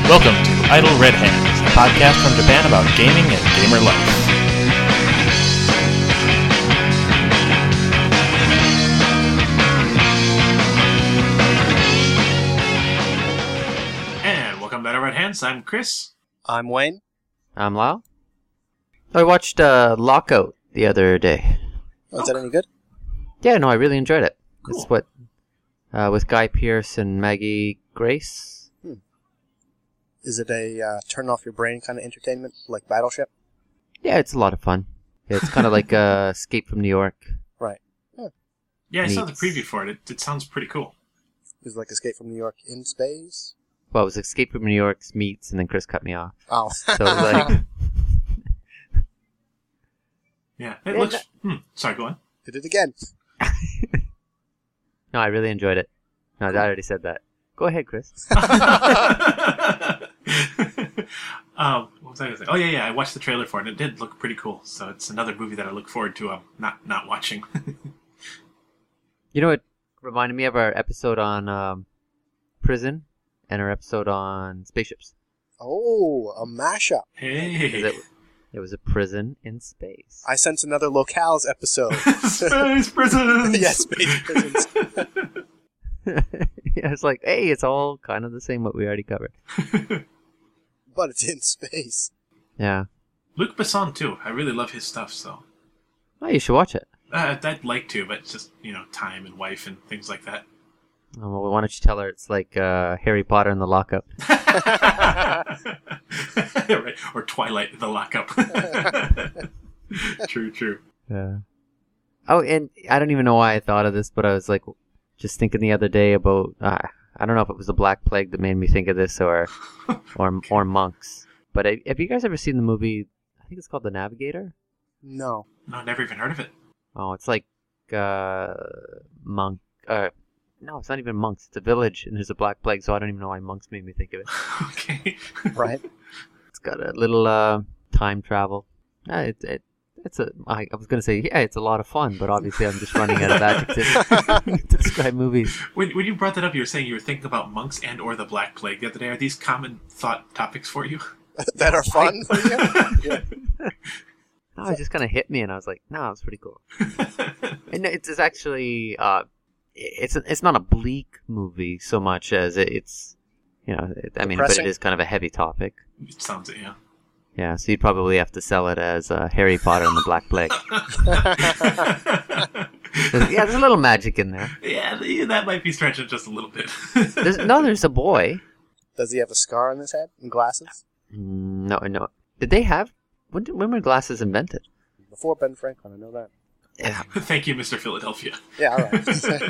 Welcome to Idle Red Hands, a podcast from Japan about gaming and gamer life. And welcome to Idle Red Hands. I'm Chris. I'm Wayne. I'm Lau. I watched Lockout the other day. Oh, is that any good? Yeah, no, I really enjoyed it. Cool. It's what with Guy Pearce and Maggie Grace. Is it a turn off your brain kind of entertainment, like Battleship? Yeah, it's a lot of fun. It's kind of like Escape from New York. Right. Yeah, I saw the Neat. preview for it. It sounds pretty cool. Is it like Escape from New York in space? Well, it was Escape from New York meets, and then Chris cut me off. Oh. So it was like, Yeah, it looks... Sorry, go on. Did it again. no, I really enjoyed it. No, I already said that. Go ahead, Chris. What was I going to say? Oh, yeah, I watched the trailer for it, and it did look pretty cool. So it's another movie that I look forward to not watching. You know what reminded me of our episode on prison and our episode on spaceships? Oh, a mashup. Hey. It was a prison in space. I sense another Locales episode. Space prisons! Yes, space prisons. Yeah, it's like, hey, it's all kind of the same what we already covered. But it's in space. Yeah. Luc Besson, too. I really love his stuff, so... Oh, you should watch it. I'd like to, but it's just, time and wife and things like that. Oh, well, why don't you tell her it's like Harry Potter and the Lockup? Right. Or Twilight, the Lockup. True. Yeah. Oh, and I don't even know why I thought of this, but I was like, just thinking the other day about, I don't know if it was the Black Plague that made me think of this or monks. But have you guys ever seen the movie, I think it's called The Navigator? No. No, never even heard of it. Oh, it's like monk. No, it's not even monks. It's a village, and there's a Black Plague, so I don't even know why monks made me think of it. Okay. Right. It's got a little time travel. I was going to say, yeah, it's a lot of fun, but obviously I'm just running out of adjectives to describe movies. When you brought that up, you were saying you were thinking about monks and or the Black Plague the other day. Are these common thought topics for you? That are fun for you? Yeah. No, it just kind of hit me, and I was like, no, it's pretty cool. And it's actually, it's not a bleak movie so much as it's, but Depressing? it is kind of a heavy topic. It sounds it, yeah. Yeah, so you'd probably have to sell it as Harry Potter and the Black Plague. There's a little magic in there. Yeah, that might be stretching just a little bit. There's a boy. Does he have a scar on his head and glasses? No. Did they have... When were glasses invented? Before Ben Franklin, I know that. Yeah. Thank you, Mr. Philadelphia. Yeah, all right.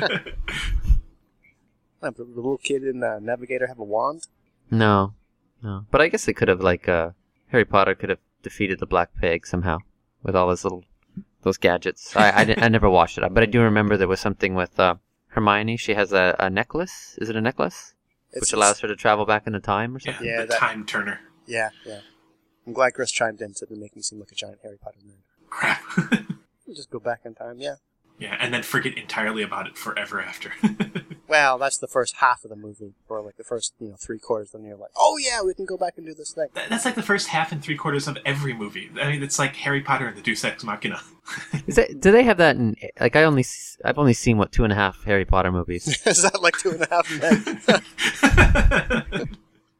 Did the little kid in Navigator have a wand? No. But I guess they could have, Harry Potter could have defeated the Black Plague somehow with all those gadgets. I never watched it, but I do remember there was something with Hermione. She has a necklace. Is it a necklace? Which allows her to travel back into time or Yeah, something? Yeah, the time turner. Yeah. I'm glad Chris chimed in to make me seem like a giant Harry Potter nerd. Crap. Just go back in time, yeah. Yeah, and then forget entirely about it forever after. Well, that's the first half of the movie, or like the first, 3/4, then you're like, oh yeah, we can go back and do this thing. That's like the first half and 3/4 of every movie. I mean, it's like Harry Potter and the Deus Ex Machina. Do they have that in... I've only seen, 2.5 Harry Potter movies. Is that like 2.5 men?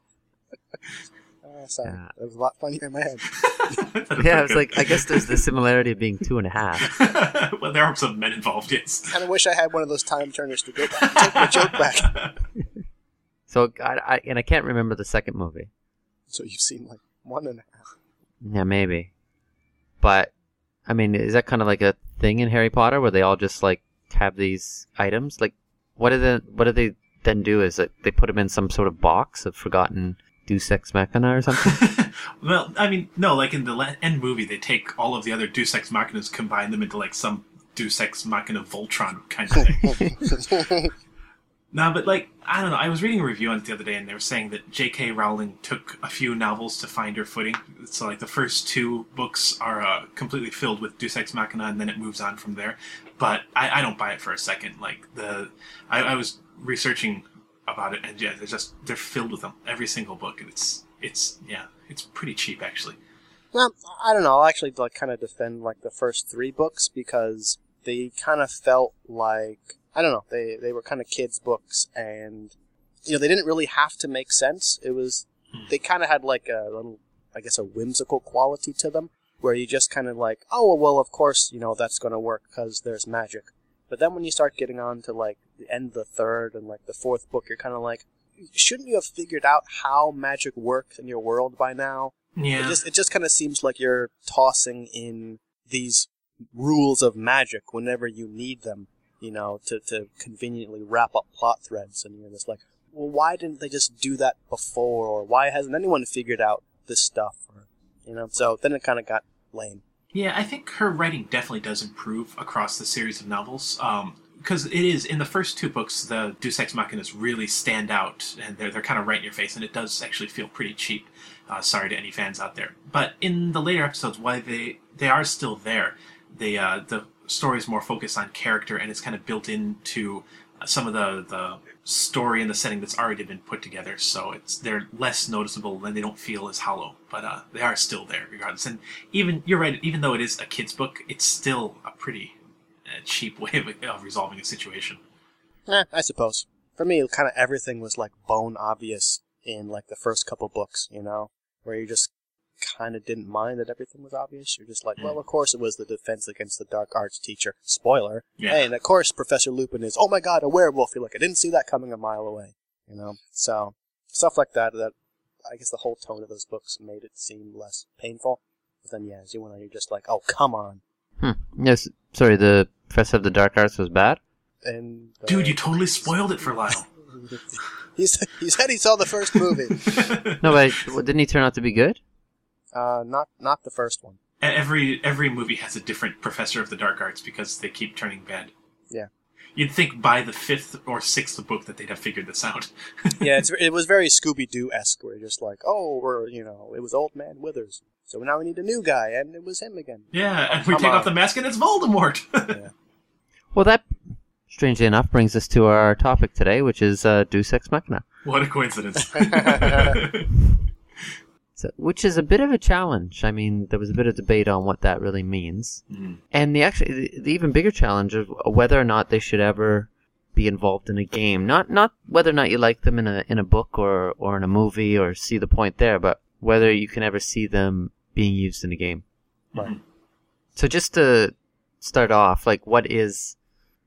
Sorry, Yeah. that was a lot funnier in my head. Yeah, I was like, I guess there's the similarity of being 2.5. Well, there are some men involved, yes. Kind of wish I had one of those time turners to go back and take my joke back. So, I can't remember the second movie. So you've seen like 1.5. Yeah, maybe. But, I mean, is that kind of like a thing in Harry Potter where they all just, have these items? Like, what do they then do? Is it they put them in some sort of box of forgotten Deus Ex Machina or something? Well, I mean, no, like in the end movie, they take all of the other Deus Ex Machinas, combine them into some Deus Ex Machina Voltron kind of thing. No, but I don't know. I was reading a review on it the other day, and they were saying that J.K. Rowling took a few novels to find her footing. So, the first 2 books are completely filled with Deus Ex Machina, and then it moves on from there. But I don't buy it for a second. I was researching about it, and yeah, they're filled with them. Every single book, and it's pretty cheap actually. Well, I don't know. I'll actually kind of defend the first 3 books because they kind of felt like, I don't know, they were kind of kids' books, and they didn't really have to make sense. It was they kind of had a little, I guess, a whimsical quality to them, where you just kind of oh well, of course that's going to work because there's magic. But then when you start getting on to the end of the 3rd and the 4th book, you're kind of shouldn't you have figured out how magic works in your world by now? Yeah. It just kind of seems like you're tossing in these rules of magic whenever you need them, to conveniently wrap up plot threads. And you're just well, why didn't they just do that before? Or why hasn't anyone figured out this stuff? Or, so then it kind of got lame. Yeah, I think her writing definitely does improve across the series of novels. Because it is, in the first 2 books, the Deus Ex Machinas really stand out, and they're kind of right in your face, and it does actually feel pretty cheap. Sorry to any fans out there. But in the later episodes, why they are still there, the story is more focused on character, and it's kind of built into some of the story and the setting that's already been put together, so they're less noticeable and they don't feel as hollow, but they are still there regardless. And you're right, even though it is a kid's book, it's still a pretty cheap way of resolving a situation. I suppose. For me, kind of everything was bone obvious in the first couple books, where you just kind of didn't mind that everything was obvious. You're just well, of course it was the defense against the dark arts teacher. Spoiler. Yeah. And of course Professor Lupin is, oh my god, a werewolf. You're I didn't see that coming a mile away. So stuff like that I guess the whole tone of those books made it seem less painful. But then, yeah, as you went on, you're just oh, come on. Yes, sorry, the Professor of the Dark Arts was bad? And Dude, you totally spoiled it for Lyle. he said he saw the first movie. No, but didn't he turn out to be good? Not the first one. Every movie has a different Professor of the Dark Arts because they keep turning bad. Yeah. You'd think by the 5th or 6th book that they'd have figured this out. Yeah, it was very Scooby-Doo-esque, where you're just it was Old Man Withers. So now we need a new guy, and it was him again. Yeah, and we take off the mask and it's Voldemort. Yeah. Well, that, strangely enough, brings us to our topic today, which is Deus Ex Machina. What a coincidence. So, which is a bit of a challenge. I mean, there was a bit of debate on what that really means. Mm. And the even bigger challenge of whether or not they should ever be involved in a game. Not whether or not you like them in a book or in a movie or see the point there, but whether you can ever see them being used in a game. Right. So just to start off, what is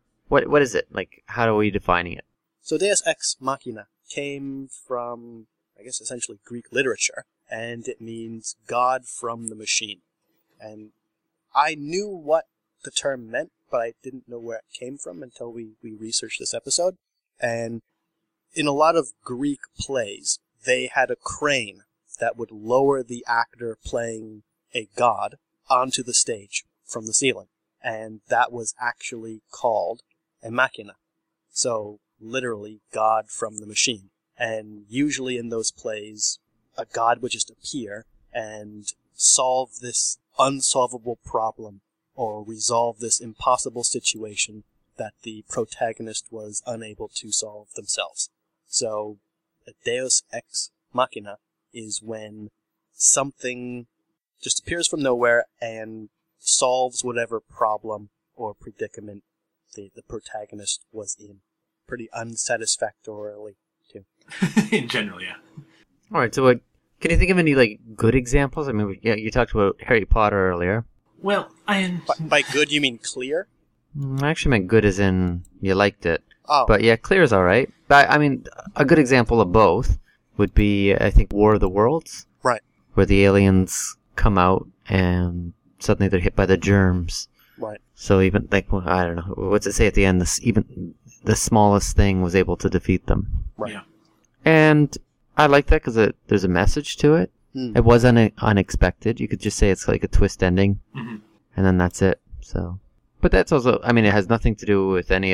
it? How are we defining it? So Deus Ex Machina came from, I guess, essentially Greek literature, and it means God from the machine. And I knew what the term meant, but I didn't know where it came from until we researched this episode. And in a lot of Greek plays, they had a crane that would lower the actor playing a god onto the stage from the ceiling. And that was actually called a machina. So, literally, God from the machine. And usually in those plays, a god would just appear and solve this unsolvable problem or resolve this impossible situation that the protagonist was unable to solve themselves. So, a Deus Ex Machina is when something just appears from nowhere and solves whatever problem or predicament the protagonist was in. Pretty unsatisfactorily, too. In general, yeah. All right, so can you think of any good examples? I mean, you talked about Harry Potter earlier. Well, By good, you mean clear? I actually meant good as in you liked it. Oh. But yeah, clear is all right. But I mean, a good example of both would be, I think, War of the Worlds. Right. Where the aliens come out and suddenly they're hit by the germs. Right. So even, I don't know, what's it say at the end? Even the smallest thing was able to defeat them. Right. Yeah. And I like that because there's a message to it. Mm. It was unexpected. You could just say it's like a twist ending, Mm-hmm. and then that's it. So, but that's also, I mean, it has nothing to do with any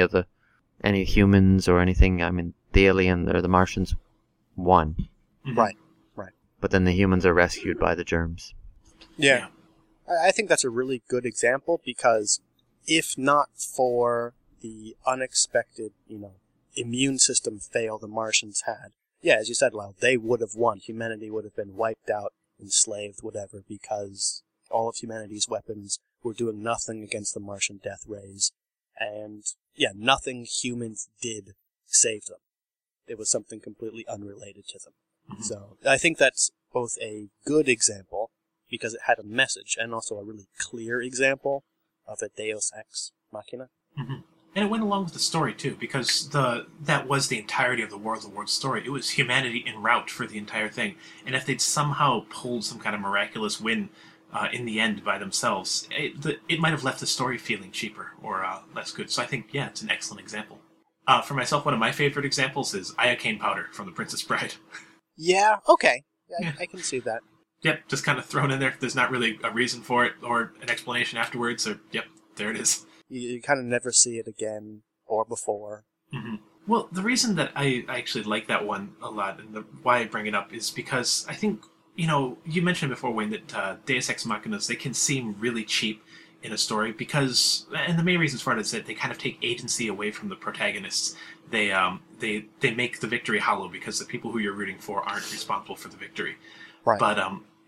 humans or anything. I mean, the alien or the Martians won. Mm-hmm. Right. But then the humans are rescued by the germs. Yeah. I think that's a really good example because if not for the unexpected, immune system fail the Martians had, yeah, as you said, Lyle, they would have won. Humanity would have been wiped out, enslaved, whatever, because all of humanity's weapons were doing nothing against the Martian death rays. And, yeah, nothing humans did saved them. It was something completely unrelated to them. Mm-hmm. So I think that's both a good example, because it had a message, and also a really clear example of a Deus Ex Machina. Mm-hmm. And it went along with the story, too, because that was the entirety of the War of the Worlds story. It was humanity en route for the entire thing. And if they'd somehow pulled some kind of miraculous win in the end by themselves, it might have left the story feeling cheaper or less good. So I think, yeah, it's an excellent example. For myself, one of my favorite examples is iocane powder from The Princess Bride. Yeah, okay. I can see that. Yep, just kind of thrown in there. There's not really a reason for it or an explanation afterwards. Or yep, there it is. You kind of never see it again or before. Mm-hmm. Well, the reason that I actually like that one a lot and why I bring it up is because I think, you mentioned before, Wayne, that Deus Ex Machinas, they can seem really cheap in a story because, and the main reasons for it is that they kind of take agency away from the protagonists. They make the victory hollow because the people who you're rooting for aren't responsible for the victory. Right. But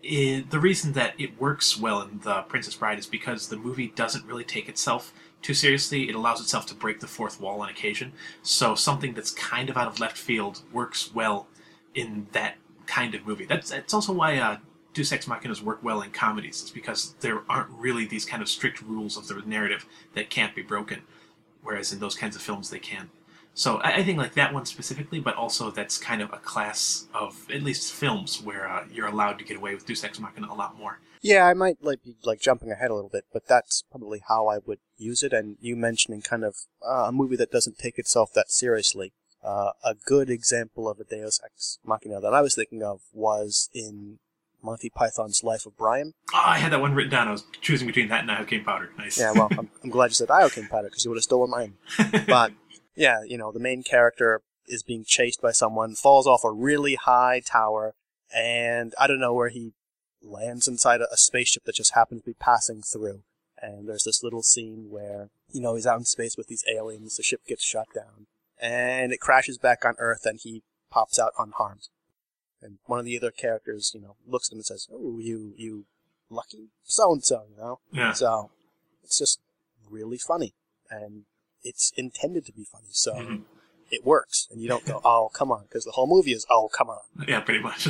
the reason that it works well in The Princess Bride is because the movie doesn't really take itself too seriously. It allows itself to break the fourth wall on occasion. So something that's kind of out of left field works well in that kind of movie. That's also why Deus Ex Machinas work well in comedies. It's because there aren't really these kind of strict rules of the narrative that can't be broken, whereas in those kinds of films they can. So I think like that one specifically, but also that's kind of a class of at least films where you're allowed to get away with Deus Ex Machina a lot more. Yeah, I might be jumping ahead a little bit, but that's probably how I would use it. And you mentioning kind of a movie that doesn't take itself that seriously. A good example of a Deus Ex Machina that I was thinking of was in Monty Python's Life of Brian. Oh, I had that one written down. I was choosing between that and iocane powder. Nice. Yeah, well, I'm glad you said iocane powder because you would have stolen mine. But yeah, the main character is being chased by someone, falls off a really high tower, and I don't know where he lands inside a spaceship that just happens to be passing through. And there's this little scene where, he's out in space with these aliens, the ship gets shut down, and it crashes back on Earth, and he pops out unharmed. And one of the other characters, looks at him and says, "Oh, you lucky so-and-so," Yeah. So, it's just really funny. And it's intended to be funny, so it works. And you don't go, "Oh, come on," because the whole movie is, "Oh, come on." Yeah, pretty much.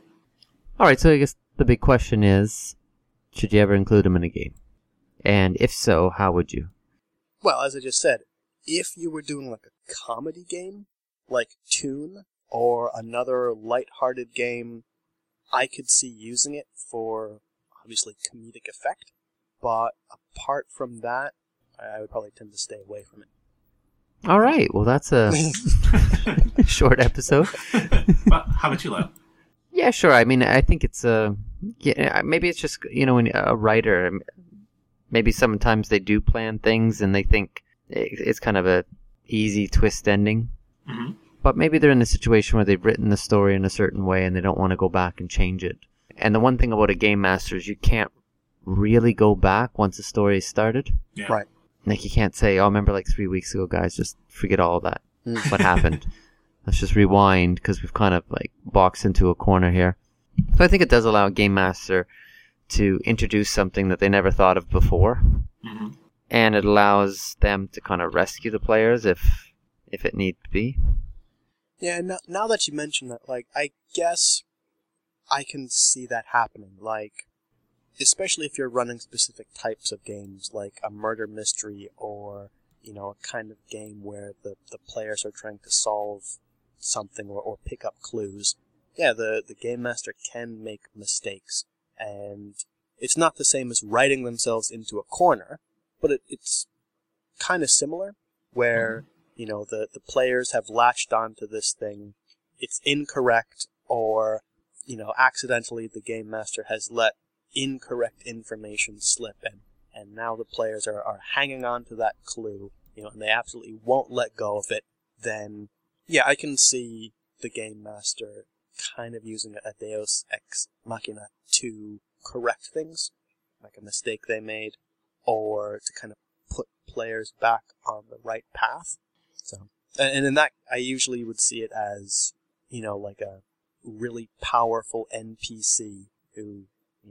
All right, so I guess the big question is, should you ever include them in a game? And if so, how would you? Well, as I just said, if you were doing like a comedy game, like Toon, or another light-hearted game, I could see using it for, obviously, comedic effect. But apart from that, I would probably tend to stay away from it. All right, well, that's a short episode. Well, how about you, Lyle? Yeah, sure. I mean, I think it's maybe it's just, when a writer, maybe sometimes they do plan things and they think it's kind of a easy twist ending. Mm-hmm. But maybe they're in a situation where they've written the story in a certain way and they don't want to go back and change it. And the one thing about a game master is you can't really go back once the story is started. Yeah. Right. Like, you can't say, "Oh, remember like 3 weeks ago, guys, just forget all that. What happened? Let's just rewind," because we've kind of like boxed into a corner here. So I think it does allow a game master to introduce something that they never thought of before. Mm-hmm. And it allows them to kind of rescue the players if it need to be. Yeah, now that you mention that, I guess I can see that happening. Especially if you're running specific types of games, like a murder mystery or, a kind of game where the players are trying to solve something or pick up clues. Yeah, the game master can make mistakes. And it's not the same as writing themselves into a corner, but it's kind of similar, where, the players have latched onto this thing, it's incorrect, or, accidentally the game master has let incorrect information slip, and now the players are hanging on to that clue, and they absolutely won't let go of it. Then, yeah, I can see the game master kind of using a Deus Ex Machina to correct things, like a mistake they made, or to kind of put players back on the right path. So And in that, I usually would see it as, like a really powerful NPC who,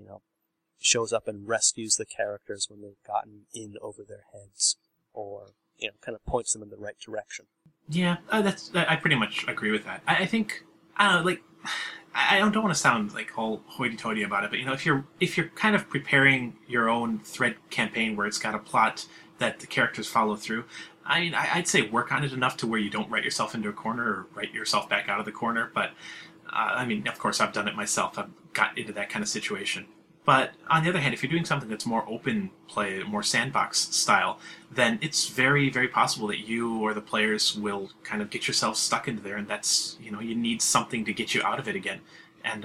shows up and rescues the characters when they've gotten in over their heads, or, kind of points them in the right direction. Yeah, I pretty much agree with that. I think, I don't know, like, I don't want to sound like all hoity-toity about it, but if you're kind of preparing your own thread campaign where it's got a plot that the characters follow through, I mean, I'd say work on it enough to where you don't write yourself into a corner or write yourself back out of the corner. But I mean, of course, I've done it myself. I've got into that kind of situation. But on the other hand, if you're doing something that's more open play, more sandbox style, then it's very, very possible that you or the players will kind of get yourself stuck into there, and that's, you need something to get you out of it again. And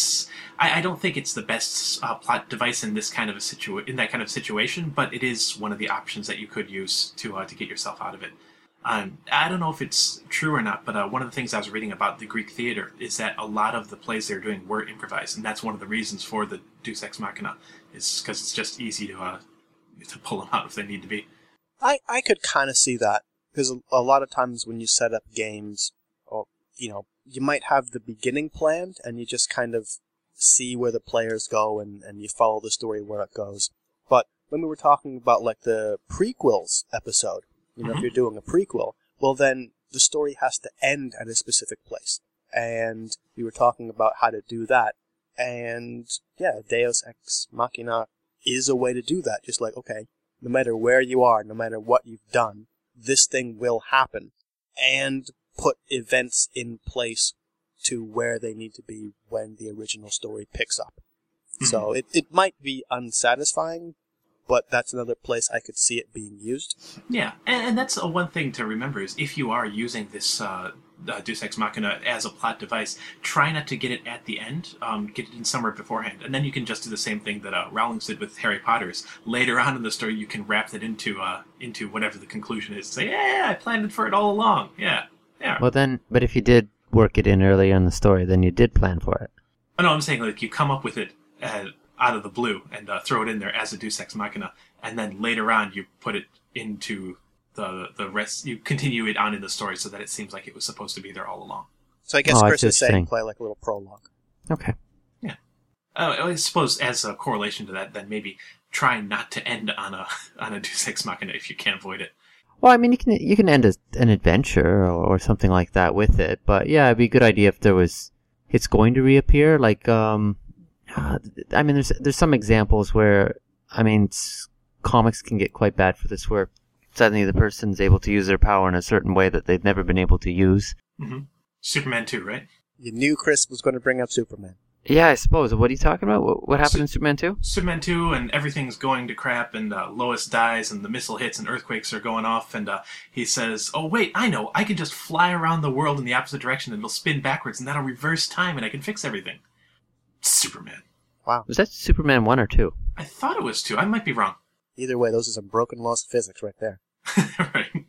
I don't think it's the best plot device in this kind of in that kind of situation, but it is one of the options that you could use to get yourself out of it. I don't know if it's true or not, but one of the things I was reading about the Greek theater is that a lot of the plays they're doing were improvised, and that's one of the reasons for the Deus Ex Machina, is because it's just easy to pull them out if they need to be. I could kind of see that, because a lot of times when you set up games, or you might have the beginning planned, and you just kind of see where the players go, and you follow the story where it goes. But when we were talking about like the prequels episode, if you're doing a prequel, well then the story has to end at a specific place. And we were talking about how to do that. And yeah, Deus Ex Machina is a way to do that. Just like, okay, no matter where you are, no matter what you've done, this thing will happen. And put events in place to where they need to be when the original story picks up. Mm-hmm. So it might be unsatisfying, but that's another place I could see it being used. Yeah, and that's one thing to remember is if you are using this Deus Ex Machina as a plot device, try not to get it at the end. Get it in somewhere beforehand, and then you can just do the same thing that Rowling's did with Harry Potter's. Later on in the story, you can wrap it into whatever the conclusion is. Say, yeah, I planned for it all along. Yeah. Well then, but if you did work it in earlier in the story, then you did plan for it. Oh no, I'm saying like you come up with it out of the blue and throw it in there as a Deus Ex Machina, and then later on you put it into the rest. You continue it on in the story so that it seems like it was supposed to be there all along. So I guess Chris is saying play like a little prologue. Okay. Yeah. I suppose as a correlation to that, then maybe try not to end on a Deus Ex Machina if you can avoid it. Well, I mean, you can end an adventure or something like that with it, but yeah, it'd be a good idea if it's going to reappear. Like, I mean, there's some examples where, I mean, comics can get quite bad for this, where suddenly the person's able to use their power in a certain way that they've never been able to use. Mm-hmm. Superman 2, right? You knew Chris was going to bring up Superman. Yeah, I suppose. What are you talking about? What happened in Superman 2? Superman 2, and everything's going to crap, and Lois dies, and the missile hits, and earthquakes are going off, and he says, oh, wait, I know, I can just fly around the world in the opposite direction, and it'll spin backwards, and that'll reverse time, and I can fix everything. Superman. Wow. Was that Superman 1 or 2? I thought it was 2. I might be wrong. Either way, those are some broken laws of physics right there. Right.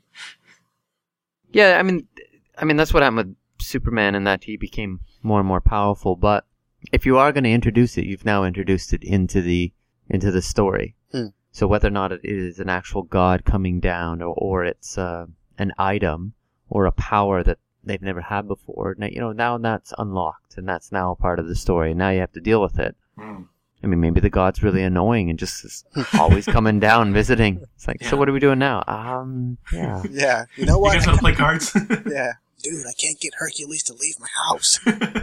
Yeah, I mean, that's what happened with Superman, in that he became more and more powerful, but if you are going to introduce it, you've now introduced it into the story. So whether or not it is an actual god coming down, or it's an item or a power that they've never had before, now that's unlocked, and that's now a part of the story. Now you have to deal with it. I mean, maybe the god's really annoying and just is always coming down, visiting. It's like, So what are we doing now? Yeah. Yeah. You know what? You guys want to play cards? Yeah. Dude, I can't get Hercules to leave my house.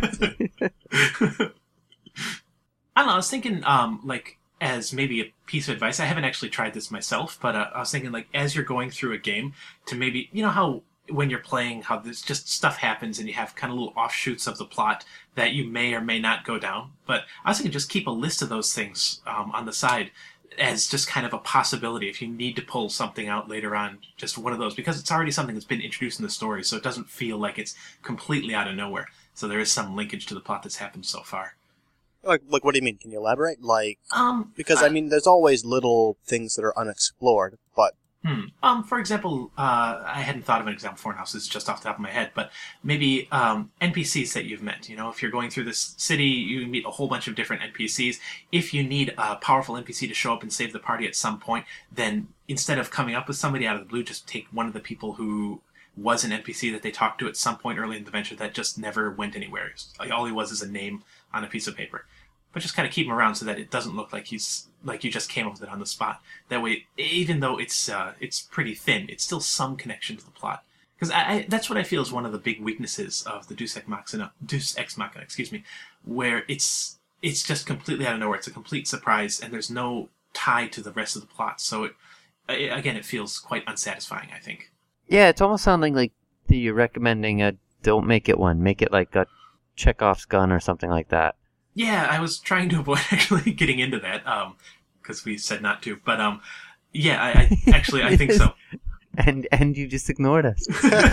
I don't know, I was thinking, as maybe a piece of advice, I haven't actually tried this myself, but I was thinking, as you're going through a game, to maybe, how when you're playing, how there's just stuff happens and you have kind of little offshoots of the plot that you may or may not go down. But I was thinking just keep a list of those things on the side as just kind of a possibility if you need to pull something out later on, just one of those, because it's already something that's been introduced in the story, so it doesn't feel like it's completely out of nowhere. So there is some linkage to the plot that's happened so far. Like what do you mean? Can you elaborate? Because I mean, there's always little things that are unexplored, but... For example, I hadn't thought of an example for now, so this is just off the top of my head, but maybe NPCs that you've met. If you're going through this city, you meet a whole bunch of different NPCs. If you need a powerful NPC to show up and save the party at some point, then instead of coming up with somebody out of the blue, just take one of the people who was an NPC that they talked to at some point early in the adventure that just never went anywhere. All he was is a name on a piece of paper. But just kind of keep him around so that it doesn't look like he's like you just came up with it on the spot. That way, even though it's pretty thin, it's still some connection to the plot. Because that's what I feel is one of the big weaknesses of the Deus Ex Machina, where it's just completely out of nowhere. It's a complete surprise, and there's no tie to the rest of the plot. So it feels quite unsatisfying, I think. Yeah, it's almost sounding like you're recommending a don't make it one. Make it like a Chekhov's gun or something like that. Yeah, I was trying to avoid actually getting into that, because we said not to. But yeah, I think so. And you just ignored us.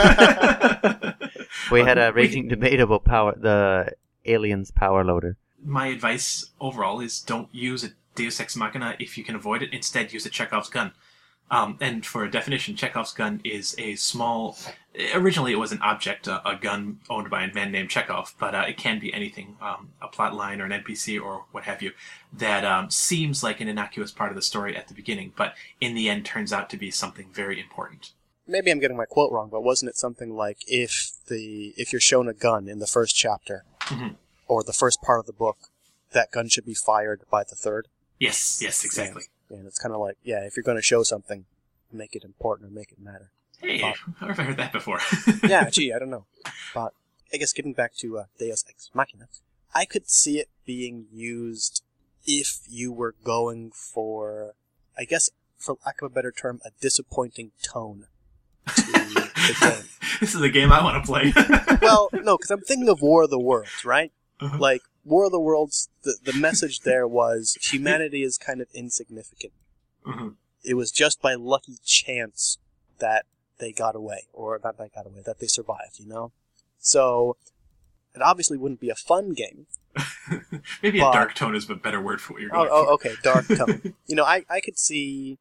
We had a raging debate about the Aliens power loader. My advice overall is don't use a Deus Ex Machina if you can avoid it. Instead, use a Chekhov's gun. And for a definition, Chekhov's gun is a small... Originally, it was an object, a gun owned by a man named Chekhov, but it can be anything, a plot line or an NPC or what have you, that seems like an innocuous part of the story at the beginning, but in the end turns out to be something very important. Maybe I'm getting my quote wrong, but wasn't it something like if you're shown a gun in the first chapter, mm-hmm. or the first part of the book, that gun should be fired by the third? Yes, exactly. And it's kind of like, if you're going to show something, make it important or make it matter. Hey, where have I heard that before? Yeah, I don't know. But I guess getting back to Deus Ex Machina, I could see it being used if you were going for, I guess, for lack of a better term, a disappointing tone to the game. This is a game I want to play. Well, no, because I'm thinking of War of the Worlds, right? Uh-huh. Like, War of the Worlds, the message there was humanity is kind of insignificant. Mm-hmm. It was just by lucky chance that they got away, or not that got away, that they survived, So, it obviously wouldn't be a fun game. Maybe a dark tone is a better word for what you're going for. Oh, okay, dark tone. I could see,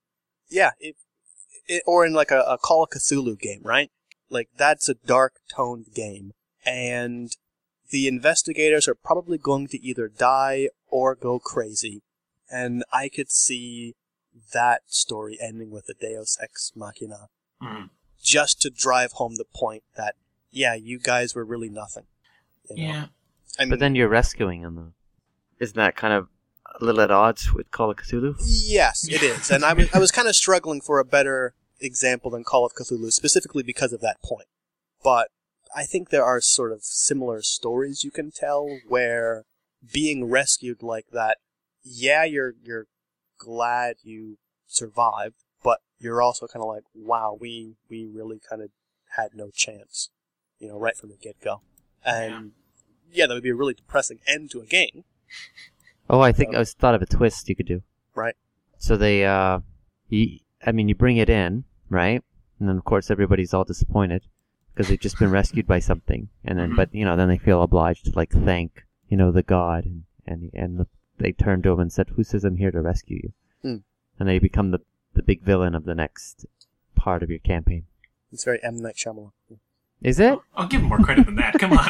or in like a Call of Cthulhu game, right? Like, that's a dark-toned game, and the investigators are probably going to either die or go crazy, and I could see that story ending with a Deus Ex Machina, just to drive home the point that, you guys were really nothing. Yeah. But then you're rescuing them, though. Isn't that kind of a little at odds with Call of Cthulhu? Yes, it is, and I was kind of struggling for a better example than Call of Cthulhu, specifically because of that point. But I think there are sort of similar stories you can tell where being rescued like that, you're glad you survived, but you're also kind of like, wow, we really kind of had no chance, right from the get-go. And, that would be a really depressing end to a game. Oh, I think I thought of a twist you could do. Right. So they, you bring it in, right? And then, of course, everybody's all disappointed because they've just been rescued by something. And then, but, then they feel obliged to, thank, the god. And they turn to him and said, who says I'm here to rescue you? And they become the big villain of the next part of your campaign. It's very M. Night Shyamalan. Is it? I'll give him more credit than that. Come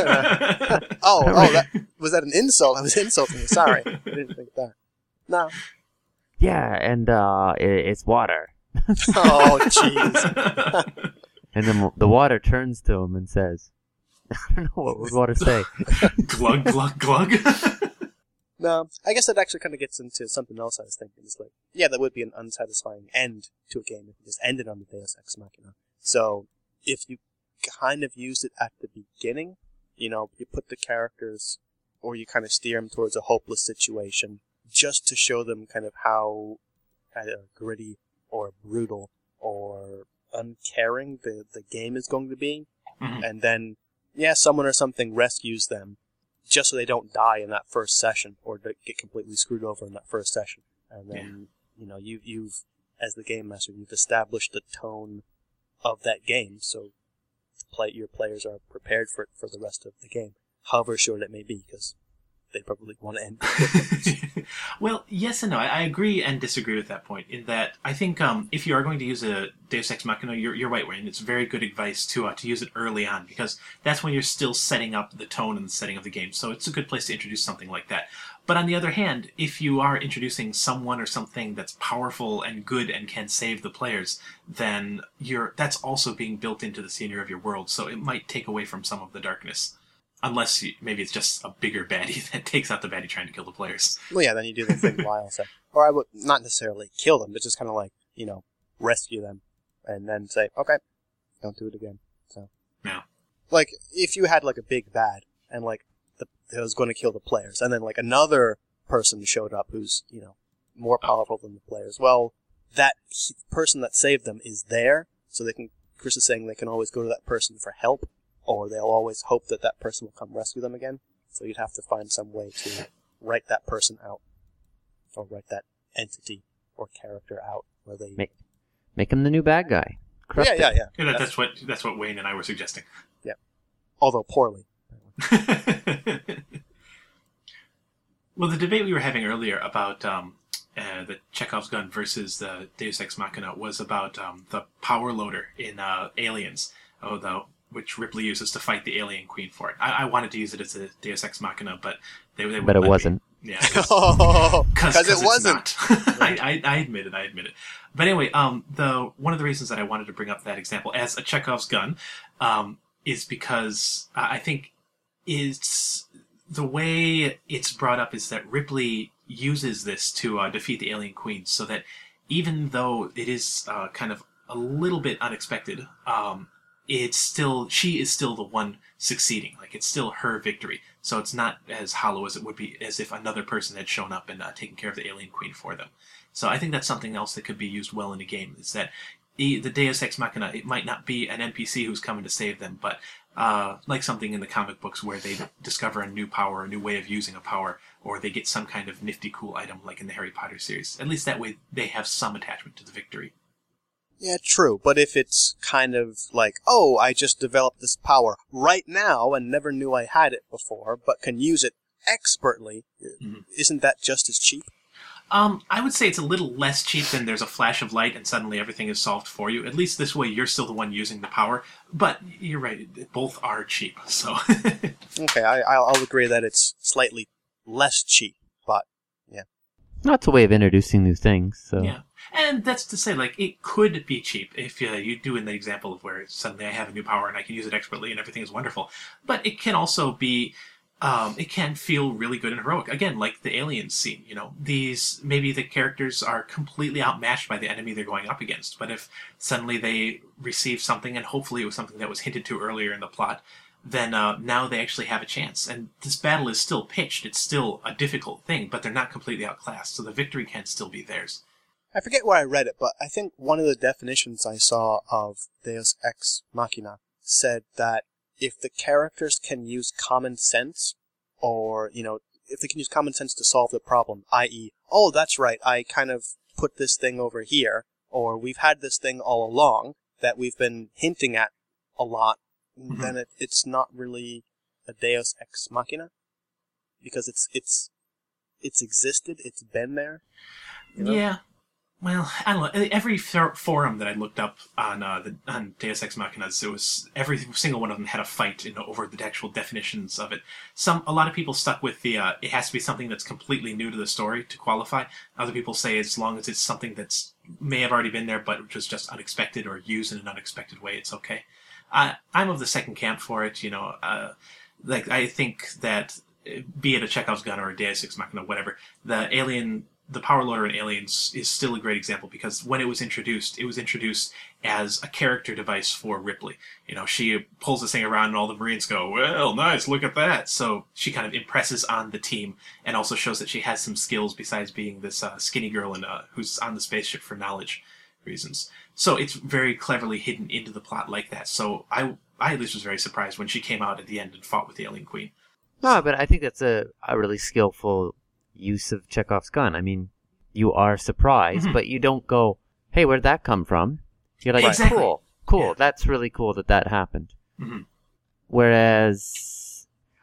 on. Was that an insult? I was insulting you. Sorry. I didn't think that. No. Yeah, and it's water. Oh, jeez. And then the water turns to him and says, I don't know, what would water say? Glug, glug, glug. No, I guess that actually kind of gets into something else I was thinking. It's like, that would be an unsatisfying end to a game if it just ended on the Deus Ex Machina. So, if you kind of used it at the beginning, you put the characters, or you kind of steer them towards a hopeless situation, just to show them kind of how gritty or brutal or uncaring the game is going to be. Mm-hmm. And then, someone or something rescues them, just so they don't die in that first session, or get completely screwed over in that first session. And then, you've, as the game master, you've established the tone of that game, so your players are prepared for the rest of the game, however short it may be, because they probably want to end. Well, yes and no. I agree and disagree with that point. In that, I think if you are going to use a Deus Ex Machina, you're right, Wayne. It's very good advice to use it early on, because that's when you're still setting up the tone and the setting of the game. So it's a good place to introduce something like that. But on the other hand, if you are introducing someone or something that's powerful and good and can save the players, then that's also being built into the scenery of your world. So it might take away from some of the darkness. Unless maybe it's just a bigger baddie that takes out the baddie trying to kill the players. Well, yeah, then you do the thing Lyle said. Or I would not necessarily kill them, but just kind of like, rescue them. And then say, okay, don't do it again. So, yeah. Like, if you had like a big bad, and like, it was going to kill the players, and then like another person showed up who's, more powerful than the players, well, that person that saved them is there, so Chris is saying they can always go to that person for help, or they'll always hope that that person will come rescue them again. So you'd have to find some way to write that person out, or write that entity or character out, where they make him the new bad guy. Yeah. That's what Wayne and I were suggesting. Yeah, although poorly. Well, the debate we were having earlier about the Chekhov's gun versus the Deus Ex Machina was about the power loader in Aliens. Which Ripley uses to fight the alien queen for it. I wanted to use it as a Deus Ex Machina, but they but it wasn't. Yeah, because it wasn't. I admit it. But anyway, one of the reasons that I wanted to bring up that example as a Chekhov's gun is because I think it's the way it's brought up is that Ripley uses this to defeat the alien queen, so that even though it is kind of a little bit unexpected, she is still the one succeeding. Like, it's still her victory. So it's not as hollow as it would be as if another person had shown up and taken care of the alien queen for them. So I think that's something else that could be used well in a game, is that the Deus Ex Machina, it might not be an NPC who's coming to save them, but like something in the comic books where they discover a new power, a new way of using a power, or they get some kind of nifty cool item like in the Harry Potter series. At least that way they have some attachment to the victory. Yeah, true. But if it's kind of like, oh, I just developed this power right now and never knew I had it before, but can use it expertly, isn't that just as cheap? I would say it's a little less cheap than there's a flash of light and suddenly everything is solved for you. At least this way you're still the one using the power. But you're right, both are cheap, so... Okay, I'll agree that it's slightly less cheap, but, yeah. No, it's a way of introducing new things, so... Yeah. And that's to say, like, it could be cheap if you do in the example of where suddenly I have a new power and I can use it expertly and everything is wonderful. But it can also be, it can feel really good and heroic. Again, like the Aliens scene, maybe the characters are completely outmatched by the enemy they're going up against. But if suddenly they receive something, and hopefully it was something that was hinted to earlier in the plot, then now they actually have a chance. And this battle is still pitched. It's still a difficult thing, but they're not completely outclassed. So the victory can still be theirs. I forget where I read it, but I think one of the definitions I saw of Deus Ex Machina said that if the characters can use common sense, or, if they can use common sense to solve the problem, i.e., oh, that's right, I kind of put this thing over here, or we've had this thing all along that we've been hinting at a lot, then it's not really a Deus Ex Machina, because it's existed, it's been there. Yeah. Well, I don't know. Every forum that I looked up on Deus Ex Machinas, it was every single one of them had a fight over the actual definitions of it. A lot of people stuck with the it has to be something that's completely new to the story to qualify. Other people say as long as it's something that's may have already been there, but was just unexpected or used in an unexpected way, it's okay. I'm of the second camp for it. I think that be it a Chekhov's gun or a Deus Ex Machina, whatever, the power loader in Aliens is still a great example, because when it was introduced as a character device for Ripley. She pulls this thing around and all the Marines go, well, nice, look at that. So she kind of impresses on the team and also shows that she has some skills besides being this skinny girl who's on the spaceship for knowledge reasons. So it's very cleverly hidden into the plot like that. So I at least was very surprised when she came out at the end and fought with the alien queen. No, but I think that's a really skillful use of Chekhov's gun. I mean, you are surprised, but you don't go, hey, where'd that come from? You're like, exactly. Cool, yeah. That's really cool that happened. Whereas,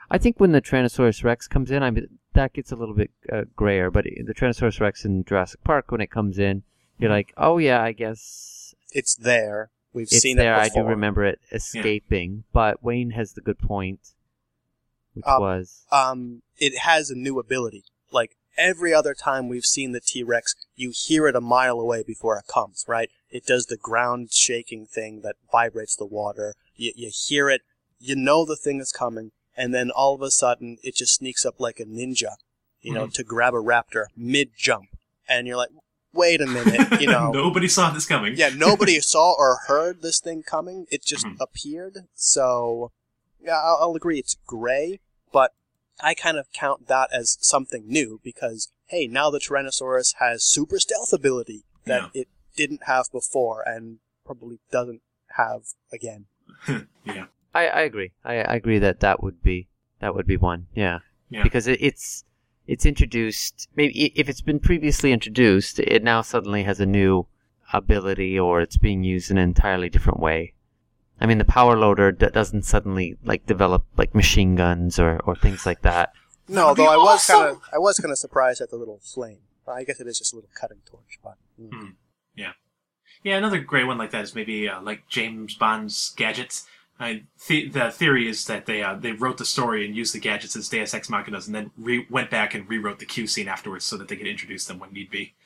I think when the Tyrannosaurus Rex comes in, that gets a little bit grayer. But the Tyrannosaurus Rex in Jurassic Park, when it comes in, you're like, oh yeah, I guess it's there. We've it's seen there. it before. I do remember it escaping. But Wayne has the good point, which was it has a new ability. Like every other time we've seen the T-Rex, you hear it a mile away before it comes. Right? It does the ground shaking thing that vibrates the water. You hear it. You know the thing is coming. And then all of a sudden, it just sneaks up like a ninja, to grab a raptor mid-jump. And you're like, wait a minute, Nobody saw this coming. Yeah, nobody saw or heard this thing coming. It just appeared. So, yeah, I'll agree it's gray, but I kind of count that as something new because, hey, now the Tyrannosaurus has super stealth ability that it didn't have before and probably doesn't have again. Yeah. I agree. I agree that would be one. Yeah. Because it's introduced. Maybe if it's been previously introduced, it now suddenly has a new ability, or it's being used in an entirely different way. I mean, the power loader doesn't suddenly develop machine guns or things like that. No, though I was kind of surprised at the little flame. I guess it is just a little cutting torch, but yeah. Another great one like that is maybe like James Bond's gadgets. The theory is that they wrote the story and used the gadgets as Deus Ex Machinas, and then went back and rewrote the Q scene afterwards so that they could introduce them when need be.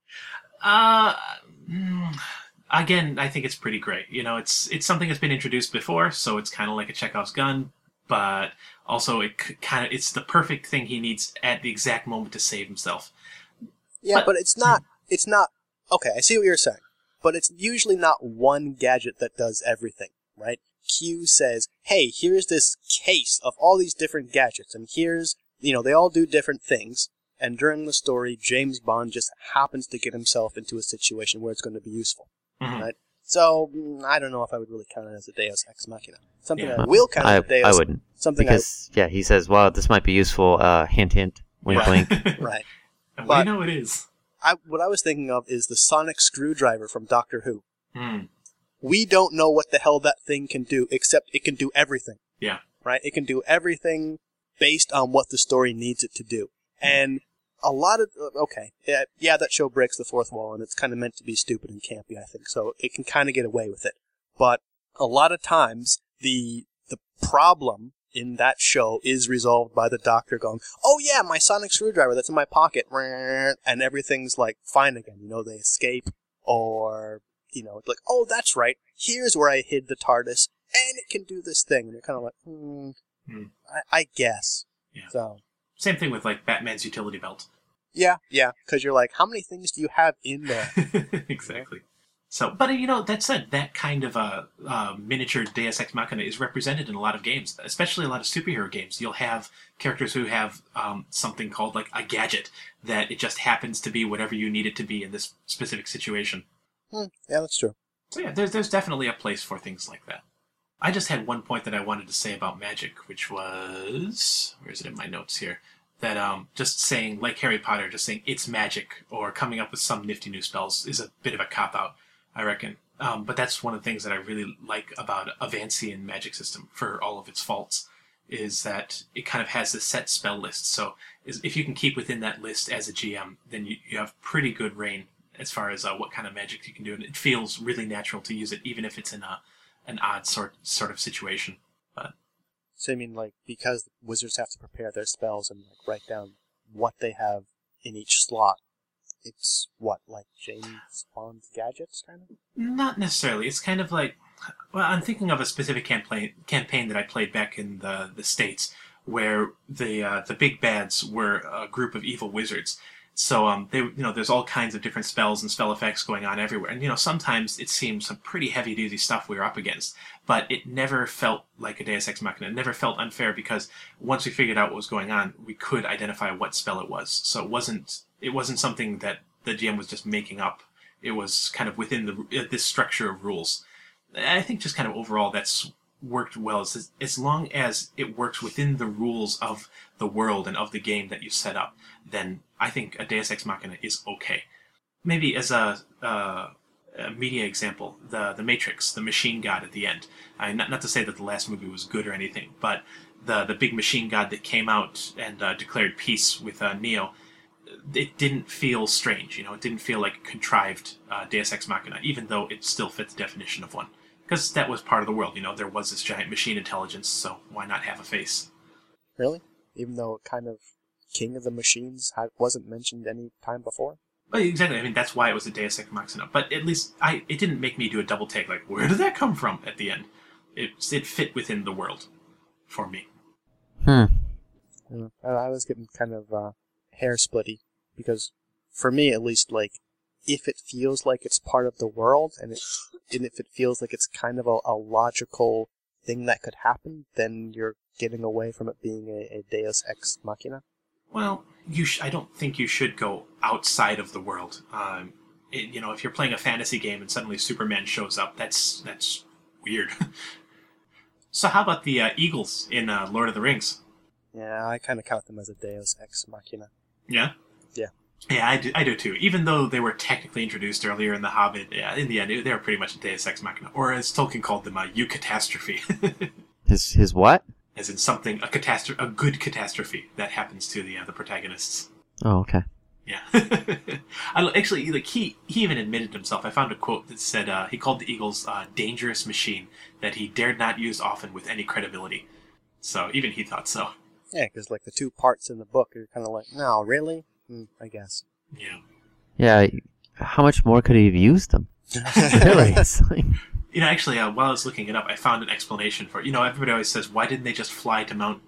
Again, I think it's pretty great. It's something that's been introduced before, so it's kind of like a Chekhov's gun, but also it's the perfect thing he needs at the exact moment to save himself. Yeah, but it's not. Okay, I see what you're saying, but it's usually not one gadget that does everything, right? Q says, hey, here's this case of all these different gadgets, and here's, they all do different things, and during the story, James Bond just happens to get himself into a situation where it's going to be useful, right? So, I don't know if I would really count it as a Deus Ex Machina. Something I will count as a Deus... I wouldn't. Because, he says, well, this might be useful, hint, hint, wink, wink. Right. And we know it is. What I was thinking of is the sonic screwdriver from Doctor Who. We don't know what the hell that thing can do, except it can do everything. Yeah. Right? It can do everything based on what the story needs it to do. And a lot of... Okay. Yeah, that show breaks the fourth wall, and it's kind of meant to be stupid and campy, I think. So it can kind of get away with it. But a lot of times, the problem in that show is resolved by the Doctor going, oh yeah, my sonic screwdriver that's in my pocket, and everything's fine again. They escape, or... like, oh, that's right. Here's where I hid the TARDIS, and it can do this thing. And you're kind of like, I guess. Yeah. So same thing with Batman's utility belt. Yeah, because you're like, how many things do you have in there? Exactly. So, but that said, that kind of miniature Deus Ex Machina is represented in a lot of games, especially a lot of superhero games. You'll have characters who have something called a gadget that it just happens to be whatever you need it to be in this specific situation. Yeah, that's true. So yeah, there's definitely a place for things like that. I just had one point that I wanted to say about magic, which was... Where is it in my notes here? That just saying, like Harry Potter, just saying it's magic or coming up with some nifty new spells is a bit of a cop-out, I reckon. But that's one of the things that I really like about a Vancian magic system, for all of its faults, is that it kind of has a set spell list. So if you can keep within that list as a GM, then you have pretty good reign as far as what kind of magic you can do, and it feels really natural to use it, even if it's in an odd sort of situation. But so you mean because wizards have to prepare their spells and write down what they have in each slot? It's like James Bond's gadgets, kind of? Not necessarily. It's kind of I'm thinking of a specific campaign that I played back in the States, where the big bads were a group of evil wizards. So there's all kinds of different spells and spell effects going on everywhere, and sometimes it seems some pretty heavy duty stuff we were up against, but it never felt like a Deus Ex Machina. It never felt unfair because once we figured out what was going on, we could identify what spell it was. So it wasn't something that the GM was just making up. It was kind of within this structure of rules. I think just kind of overall that's worked well as long as it works within the rules of the world and of the game that you set up. Then I think a Deus Ex Machina is okay. Maybe as a media example, the Matrix, the machine god at the end. Not to say that the last movie was good or anything, but the big machine god that came out and declared peace with Neo, it didn't feel strange. It didn't feel like a contrived Deus Ex Machina, even though it still fit the definition of one. Because that was part of the world. There was this giant machine intelligence, so why not have a face? Really? Even though kind of King of the Machines wasn't mentioned any time before? Well, exactly. That's why it was a Deus Ex Machina. But at least it didn't make me do a double take, like, where did that come from at the end? It fit within the world for me. I was getting kind of hair splitty, because for me at least, like, if it feels like it's part of the world, and if it feels like it's kind of a logical thing that could happen, then you're getting away from it being a Deus Ex Machina. Well, I don't think you should go outside of the world. If you're playing a fantasy game and suddenly Superman shows up, that's weird. So how about the eagles in Lord of the Rings? Yeah, I kind of count them as a Deus Ex Machina. Yeah? Yeah. Yeah, I do too. Even though they were technically introduced earlier in The Hobbit, in the end, they were pretty much a Deus Ex Machina. Or as Tolkien called them, eucatastrophe. His what? As in a good catastrophe that happens to the protagonists. Oh, okay. Yeah. Actually, like he even admitted himself. I found a quote that said he called the eagles a dangerous machine that he dared not use often with any credibility. So even he thought so. Yeah, because like the two parts in the book are kind of like, no, really? I guess. Yeah. Yeah. How much more could he have used them? Really? It's like... Actually, while I was looking it up, I found an explanation for it. Everybody always says, why didn't they just fly to Mount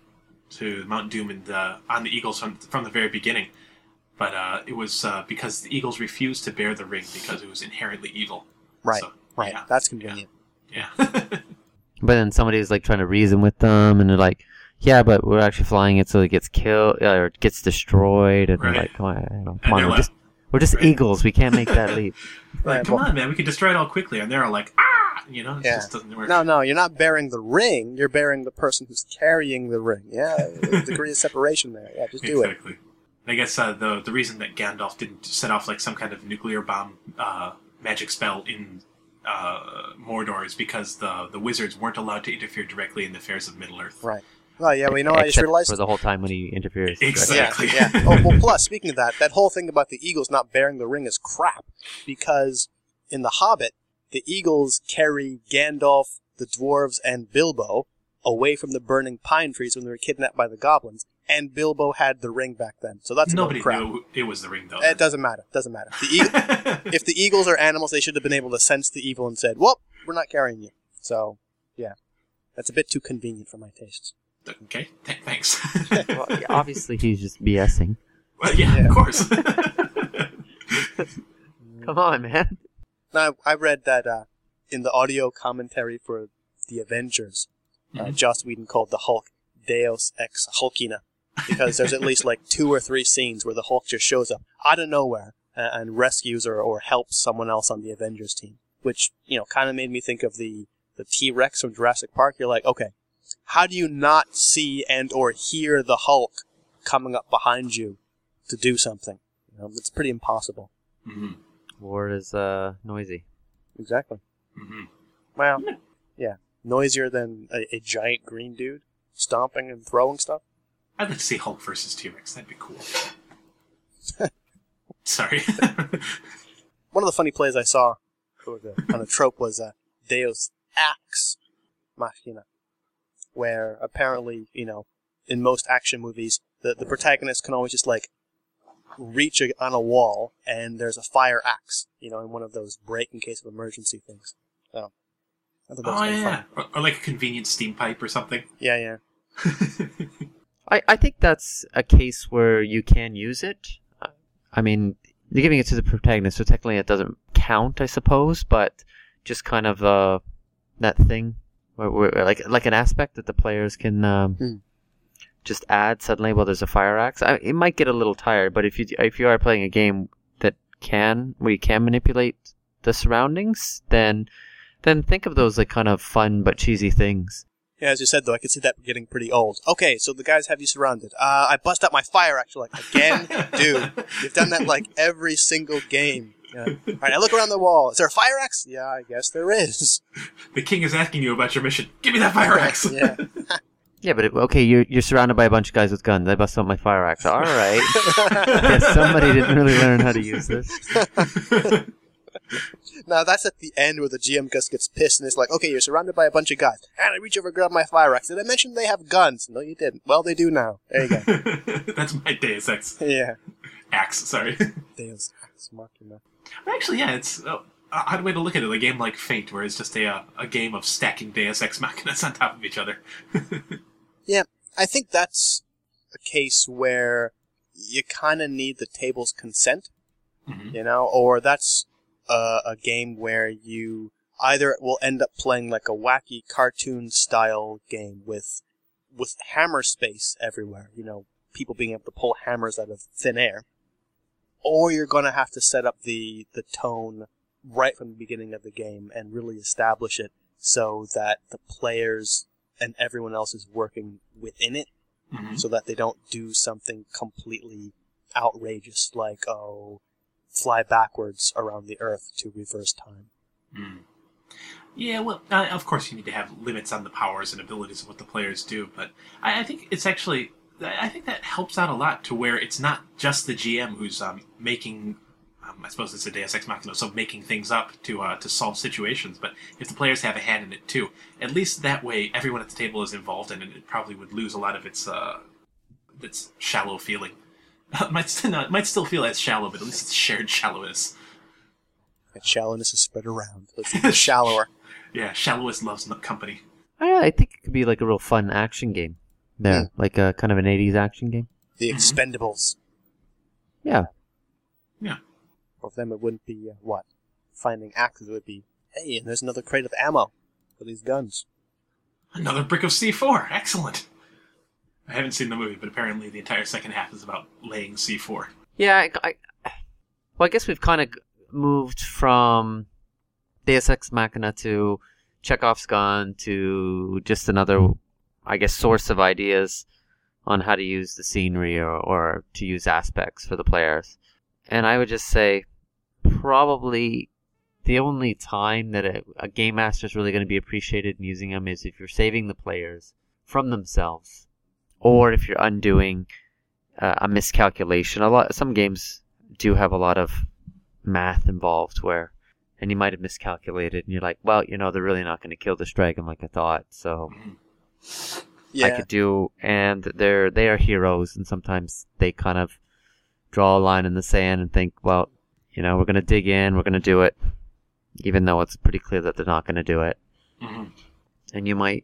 Doom and on the eagles from the very beginning? But it was because the eagles refused to bear the ring because it was inherently evil. Right, so, right. Yeah. That's convenient. Yeah. But then somebody's like trying to reason with them, and they're like, "Yeah, but we're actually flying it so it gets killed or it gets destroyed." And right. they're like, "Come on, we're just right. eagles. We can't make that leap." Like, come on, man, we can destroy it all quickly. And they're all like, ah! It just doesn't work. No, you're not bearing the ring. You're bearing the person who's carrying the ring. Yeah, a degree of separation there. Yeah, just do exactly. I guess the reason that Gandalf didn't set off like some kind of nuclear bomb magic spell in Mordor is because the wizards weren't allowed to interfere directly in the affairs of Middle-earth. Right. Well, yeah, I just realized... for the whole time when he interferes. Exactly. Yeah. Oh, well, plus, speaking of that whole thing about the eagles not bearing the ring is crap, because in The Hobbit, the eagles carry Gandalf, the dwarves, and Bilbo away from the burning pine trees when they were kidnapped by the goblins, and Bilbo had the ring back then. So that's nobody crap. knew it was the ring, though. It doesn't matter. If the eagles are animals, they should have been able to sense the evil and said, well, we're not carrying you. So, yeah. That's a bit too convenient for my tastes. Okay, thanks. Well, obviously, he's just BSing. Well, yeah. Of course. Come on, man. Now, I read that in the audio commentary for The Avengers, Joss Whedon called the Hulk Deus Ex Hulkina, because there's at least like 2 or 3 scenes where the Hulk just shows up out of nowhere and rescues or helps someone else on the Avengers team, which, kind of made me think of the T-Rex from Jurassic Park. You're like, okay, how do you not see and or hear the Hulk coming up behind you to do something? It's pretty impossible. Mm-hmm. War is noisy. Exactly. Mm-hmm. Well, yeah. Noisier than a giant green dude stomping and throwing stuff. I'd like to see Hulk versus T-Rex. That'd be cool. Sorry. One of the funny plays I saw on a trope was Deus Ex Machina, where apparently, in most action movies, the protagonist can always just like reach on a wall and there's a fire axe, in one of those break in case of emergency things. So, I thought that was fun. Or like a convenient steam pipe or something. Yeah. I think that's a case where you can use it. I mean, you're giving it to the protagonist, so technically it doesn't count, I suppose, but just kind of that thing where like an aspect that the players can just add suddenly while there's a fire axe. It might get a little tired, but if you are playing a game where you can manipulate the surroundings, then think of those like kind of fun but cheesy things. Yeah, as you said, though, I could see that getting pretty old. Okay, so the guys have you surrounded. I bust out my fire axe. You're like, again? Dude, you've done that like every single game. Yeah. All right, I look around the wall. Is there a fire axe? Yeah, I guess there is. The king is asking you about your mission. Give me that fire axe. Yeah. Yeah, but okay, you're surrounded by a bunch of guys with guns. I bust out my fire axe. All right. Guess somebody didn't really learn how to use this. Now, that's at the end where the GM just gets pissed and it's like, okay, you're surrounded by a bunch of guys. And I reach over and grab my fire axe. Did I mention they have guns? No, you didn't. Well, they do now. There you go. That's my Deus Ex. Yeah. Axe, sorry. Deus Ex Machina. Actually, yeah, it's an odd way to look at it. A game like Fate, where it's just a game of stacking Deus Ex Machinas on top of each other. Yeah, I think that's a case where you kind of need the table's consent, you know, or that's a game where you either will end up playing like a wacky cartoon-style game with hammer space everywhere, you know, people being able to pull hammers out of thin air, or you're going to have to set up the tone right from the beginning of the game and really establish it so that the players and everyone else is working within it, so that they don't do something completely outrageous like, fly backwards around the Earth to reverse time. Yeah, well, of course you need to have limits on the powers and abilities of what the players do, but I think it's actually... I think that helps out a lot to where it's not just the GM who's making... I suppose it's a Deus Ex Machina, so making things up to solve situations, but if the players have a hand in it too, at least that way everyone at the table is involved in it, and it probably would lose a lot of its shallow feeling. Might still feel as shallow, but at least it's shared shallowness. And shallowness is spread around. Let's make it shallower. Yeah, shallowest loves company. I think it could be like a real fun action game there, like a kind of an 80s action game. The Expendables. Yeah. Yeah. Or for them it wouldn't be, finding axes. It would be, hey, and there's another crate of ammo for these guns. Another brick of C4. Excellent. I haven't seen the movie, but apparently the entire second half is about laying C4. Yeah, I guess we've kind of moved from Deus Ex Machina to Chekhov's gun to just another, I guess, source of ideas on how to use the scenery or to use aspects for the players. And I would just say probably the only time that a game master is really going to be appreciated in using them is if you're saving the players from themselves, or if you're undoing a miscalculation. Some games do have a lot of math involved and you might have miscalculated, and you're like, well, they're really not going to kill this dragon like I thought, so Yeah. I could do, and they are heroes, and sometimes they kind of draw a line in the sand and think, well, we're going to dig in, we're going to do it, even though it's pretty clear that they're not going to do it. And you might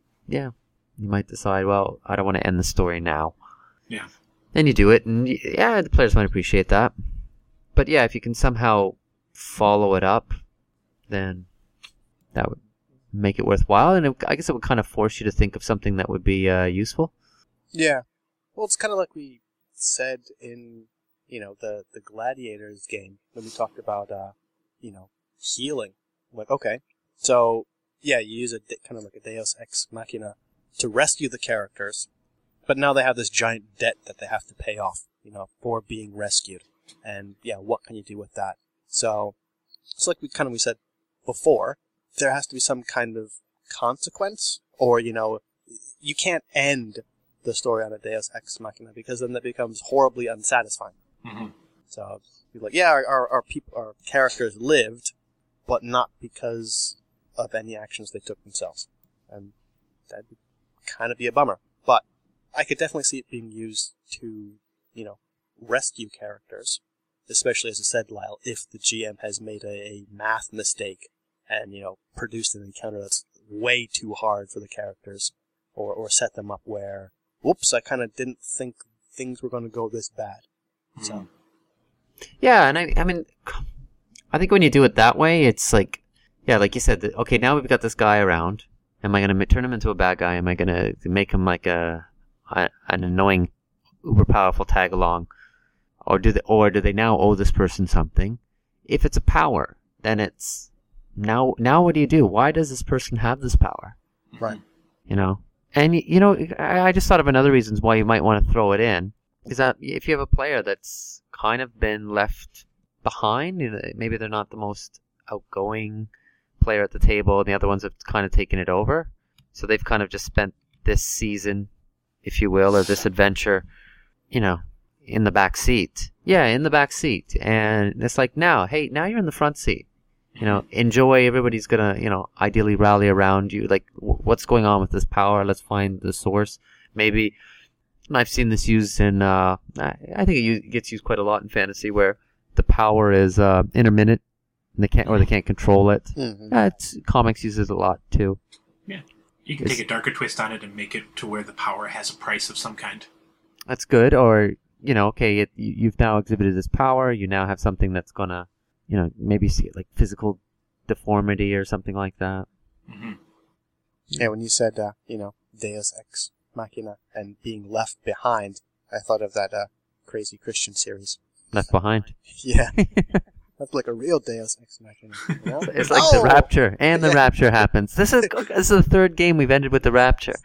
decide, well, I don't want to end the story now. Yeah. And you do it, and the players might appreciate that. But yeah, if you can somehow follow it up, then that would make it worthwhile, and I guess it would kind of force you to think of something that would be useful. Yeah. Well, it's kind of like we said in, the Gladiators game when we talked about, healing. Like, okay, so, yeah, you use kind of like a Deus Ex Machina to rescue the characters, but now they have this giant debt that they have to pay off, for being rescued. And, yeah, what can you do with that? So, it's like we said before, there has to be some kind of consequence, or, you can't end the story on a Deus Ex Machina, because then that becomes horribly unsatisfying. So, you're like, yeah, our characters lived, but not because of any actions they took themselves. And that'd kind of be a bummer. But I could definitely see it being used to, rescue characters, especially, as I said, Lyle, if the GM has made a math mistake and, produced an encounter that's way too hard for the characters, or set them up where, whoops, I kind of didn't think things were going to go this bad. So. Yeah, and I mean, I think when you do it that way, it's like, yeah, like you said, okay, now we've got this guy around. Am I going to turn him into a bad guy? Am I going to make him like an annoying, uber powerful tag along? Or do they now owe this person something? If it's a power, then it's now what do you do? Why does this person have this power? Right. And I just thought of another reasons why you might want to throw it in, is that if you have a player that's kind of been left behind. Maybe they're not the most outgoing player at the table, and the other ones have kind of taken it over. So they've kind of just spent this season, if you will, or this adventure, in the back seat. Yeah, in the back seat. And it's like, now you're in the front seat. Enjoy. Everybody's gonna, ideally rally around you. Like, what's going on with this power? Let's find the source. Maybe, and I've seen this used in, I think it gets used quite a lot in fantasy, where the power is intermittent, and they can't control it. Mm-hmm. Comics uses it a lot too. Yeah, you can take a darker twist on it and make it to where the power has a price of some kind. That's good. Or okay, you've now exhibited this power. You now have something that's gonna, maybe see it like physical deformity or something like that. Mm-hmm. Yeah, when you said Deus Ex Machina and being left behind, I thought of that crazy Christian series. Left Behind. Yeah. That's like a real Deus Ex Machina. It's like the Rapture, and the Rapture happens. This is the third game we've ended with the Rapture.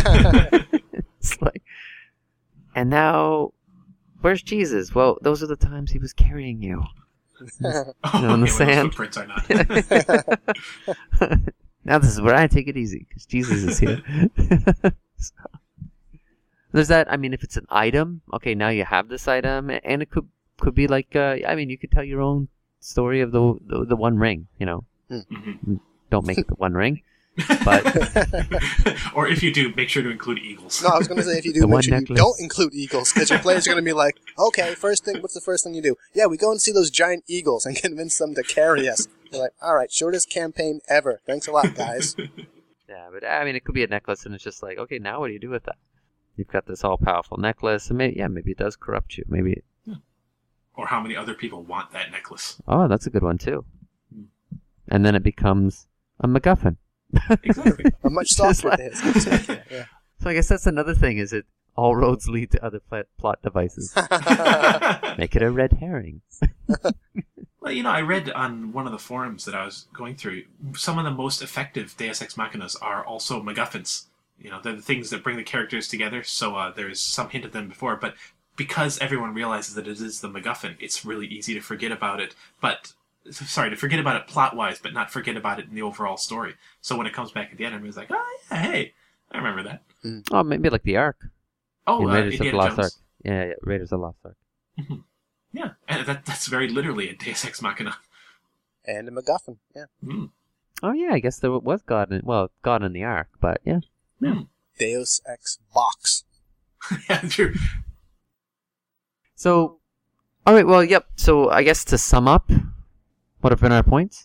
It's like, and now, where's Jesus? Well, those are the times he was carrying you. In the sand. Footprints are not. Now this is where I take it easy, because Jesus is here. So, there's that. I mean, if it's an item, okay, now you have this item, and it could be like, you could tell your own story of the One Ring. Mm-hmm. Don't make it the One Ring, but or if you do, make sure to include eagles. No, I was going to say if you do, make sure you don't include eagles, because your players are going to be like, okay, what's the first thing you do? Yeah, we go and see those giant eagles and convince them to carry us. You're like, all right, shortest campaign ever. Thanks a lot, guys. Yeah, but it could be a necklace, and it's just like, okay, now what do you do with that? You've got this all-powerful necklace, and maybe it does corrupt you. Maybe. Or how many other people want that necklace? Oh, that's a good one too. And then it becomes a MacGuffin. Exactly. A much softer yeah. So I guess that's another thing: is it all roads lead to other plot devices? Make it a red herring. Well, I read on one of the forums that I was going through, some of the most effective Deus Ex Machinas are also MacGuffins. They're the things that bring the characters together, so there's some hint of them before, but because everyone realizes that it is the MacGuffin, it's really easy to forget about it, to forget about it plot-wise, but not forget about it in the overall story. So when it comes back at the end, everybody's like, oh, yeah, hey, I remember that. Oh, maybe like the Ark. Oh, Raiders of the Lost Jones. Ark. Yeah, Raiders of the Lost Ark. Mm-hmm. Yeah, and that's very literally a Deus Ex Machina. And a MacGuffin, yeah. Mm. Oh, yeah, I guess there was God in the Ark, but yeah. Mm. Deus Ex Box. Yeah, true. So, all right, well, yep. So I guess to sum up, what have been our points?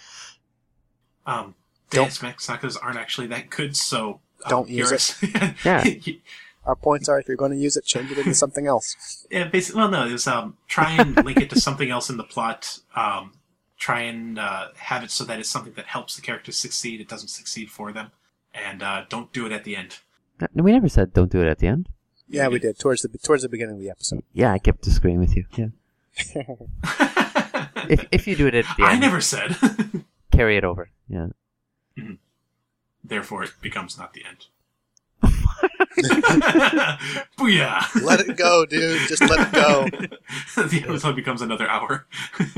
Deus Ex Machinas aren't actually that good, so don't use it. Yeah. Our points are, if you're going to use it, change it into something else. Yeah, basically, well, no, it was try and link it to something else in the plot. Try and have it so that it's something that helps the characters succeed. It doesn't succeed for them, and don't do it at the end. No, we never said don't do it at the end. Yeah, we did towards the beginning of the episode. Yeah, I kept disagreeing with you. Yeah. if you do it at the end, I never said. Carry it over. Yeah. Mm-hmm. Therefore, it becomes not the end. Booyah! Let it go, dude. Just let it go. The episode becomes another hour.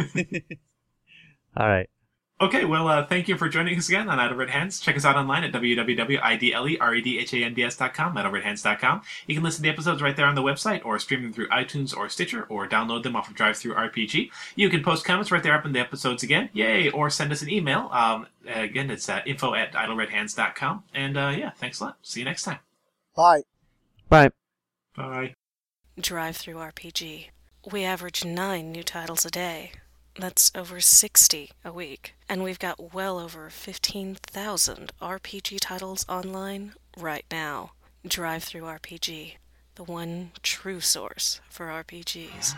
All right. Okay, well, thank you for joining us again on Idle Red Hands. Check us out online at www.idleredhands.com, idleredhands.com. You can listen to the episodes right there on the website, or stream them through iTunes or Stitcher, or download them off of DriveThruRPG. You can post comments right there up in the episodes again, yay, or send us an email. Again, it's info@idleredhands.com. And yeah, thanks a lot. See you next time. Bye. Bye. Bye. DriveThruRPG. We average 9 new titles a day. That's over 60 a week. And we've got well over 15,000 RPG titles online right now. DriveThruRPG, the one true source for RPGs.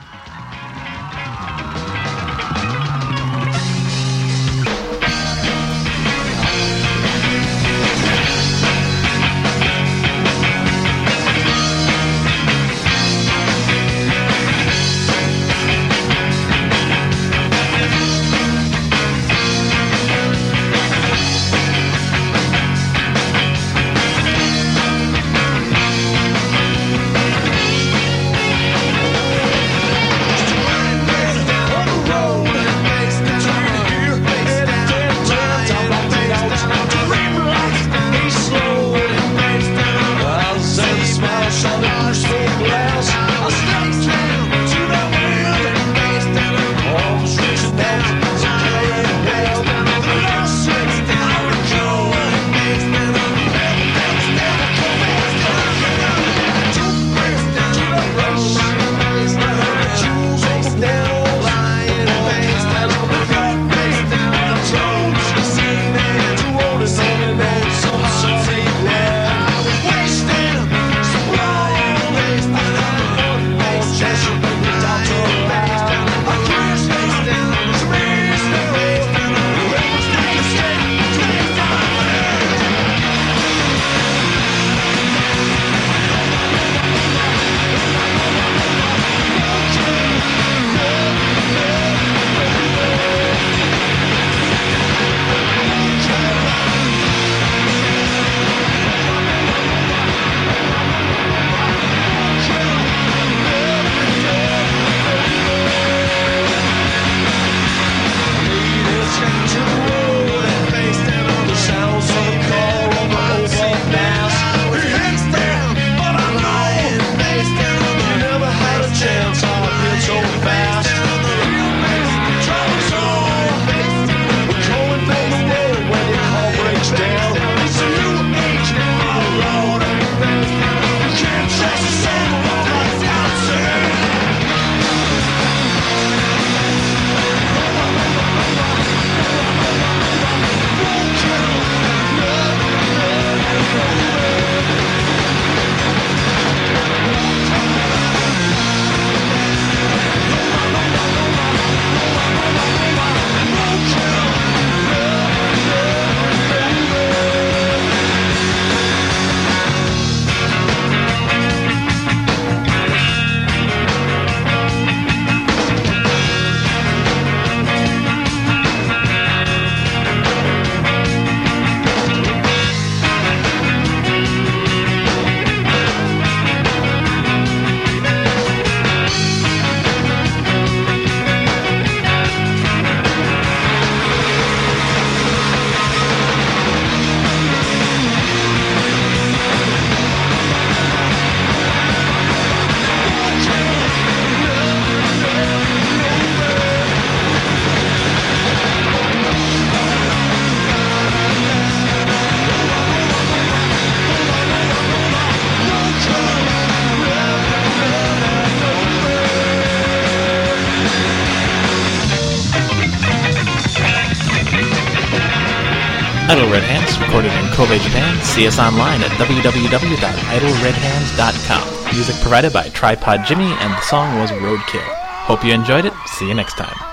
Idle Red Hands, recorded in Kobe, Japan. See us online at www.idleredhands.com. Music provided by Tripod Jimmy, and the song was Roadkill. Hope you enjoyed it. See you next time.